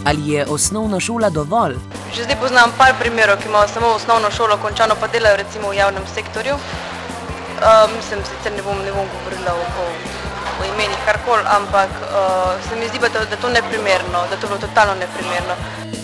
Ali je osnovna šola dovolj? Že zdaj poznam par primerov, ki imajo samo osnovno šolo končano, pa delajo recimo v javnem sektorju. Mislim, sicer ne bom govorila o imenih karkoli, ampak se mi zdi, da to neprimerno, da to bilo totalno neprimerno.